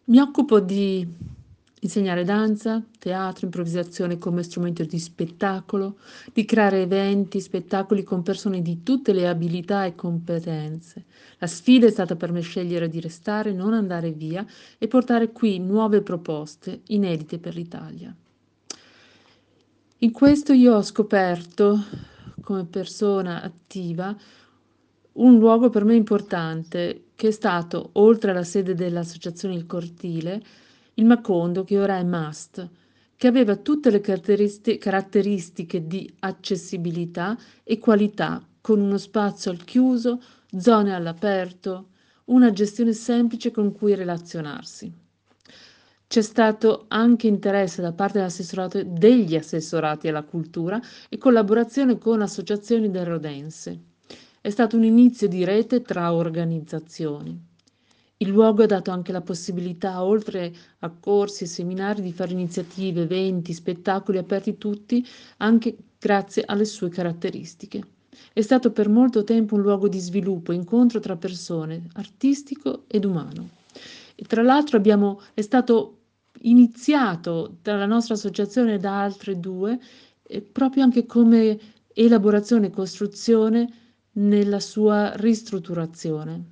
Mi occupo di insegnare danza, teatro, improvvisazione come strumento di spettacolo, di creare eventi, spettacoli con persone di tutte le abilità e competenze. La sfida è stata per me scegliere di restare, non andare via e portare qui nuove proposte inedite per l'Italia. In questo io ho scoperto, come persona attiva, un luogo per me importante, che è stato, oltre alla sede dell'Associazione Il Cortile, il Macondo, che ora è MAST, che aveva tutte le caratteristiche di accessibilità e qualità, con uno spazio al chiuso, zone all'aperto, una gestione semplice con cui relazionarsi. C'è stato anche interesse da parte degli assessorati alla cultura e collaborazione con associazioni del Rodense. È stato un inizio di rete tra organizzazioni. Il luogo ha dato anche la possibilità, oltre a corsi e seminari, di fare iniziative, eventi, spettacoli aperti tutti, anche grazie alle sue caratteristiche. È stato per molto tempo un luogo di sviluppo, incontro tra persone, artistico ed umano. E tra l'altro è stato iniziato dalla nostra associazione e da altre due, proprio anche come elaborazione e costruzione nella sua ristrutturazione.